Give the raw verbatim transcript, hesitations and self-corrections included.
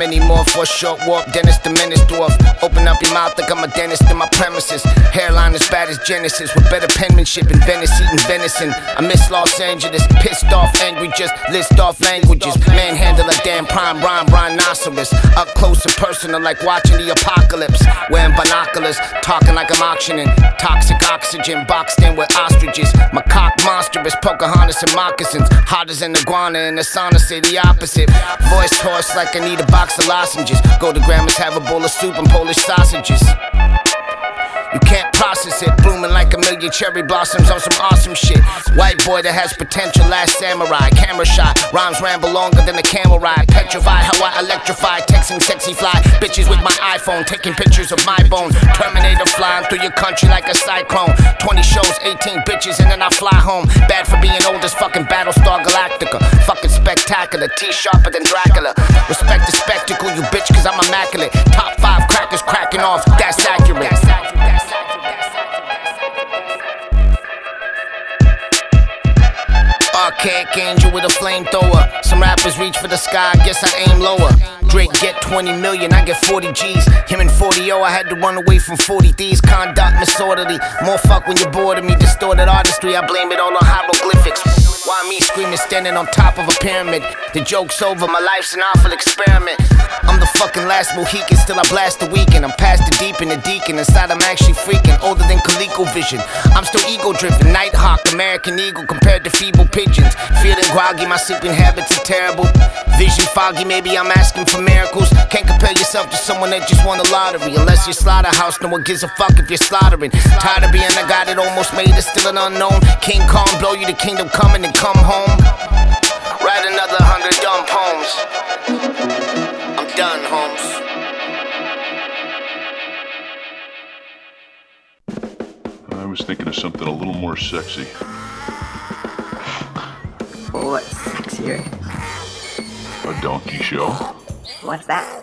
many more for a short walk. Dentist to Ministorf. Open up your mouth like I'm a dentist in my premises. Hairline as bad as Genesis, with better penmanship in Venice, eating venison. I miss Los Angeles, pissed off, angry, just list off languages. Manhandle a damn prime rhyme rhinoceros. Up close and personal, like watching the apocalypse. Wearing binoculars, talking like I'm auctioning. Toxic oxygen, boxed in with ostriches. My cock monstrous, Pocahontas and moccasins. Hot as an iguana in the sauna, say the opposite. Voice hoarse like I need a box of lozenges. Go to grandma's, have a bowl of soup and Polish sausages. You can't process it, blooming like a million cherry blossoms on some awesome shit. White boy that has potential, last samurai. Camera shot, rhymes ramble longer than a camel ride. Petrified how I electrify, texting sexy fly bitches with my iPhone, taking pictures of my bones. Terminator flying through your country like a cyclone. Twenty shows, eighteen bitches, and then I fly home. Bad for being old as fucking Battlestar Galactica. Fucking spectacular, T sharper than Dracula. Respect the spectacle, you bitch, cause I'm immaculate. Top five crackers cracking off, that's accurate. Archaic angel with a flamethrower. Some rappers reach for the sky, I guess I aim lower. Drake get twenty million, I get forty G's. Him and forty oh, I had to run away from forty thieves. Conduct misorderly, more fuck when you're bored of me. Distorted artistry, I blame it all on hieroglyphics. Why me screaming standing on top of a pyramid? The joke's over, my life's an awful experiment. I'm the fucking last Mohican, still I blast the weekend. I'm past the deep in the deacon, inside I'm actually freaking. Older than ColecoVision, I'm still ego driven. Nighthawk, American Eagle compared to feeble pigeons. Feeling groggy, my sleeping habits are terrible. Vision foggy, maybe I'm asking for miracles. Can't compare yourself to someone that just won the lottery. Unless you're Slaughterhouse, no one gives a fuck if you're slaughtering. Tired of being a guy that almost made it, still an unknown. King Kong, blow you the kingdom coming and come home. Write another hundred dumb poems. I'm done, Holmes. I was thinking of something a little more sexy. What's sexier? A donkey show. What's that?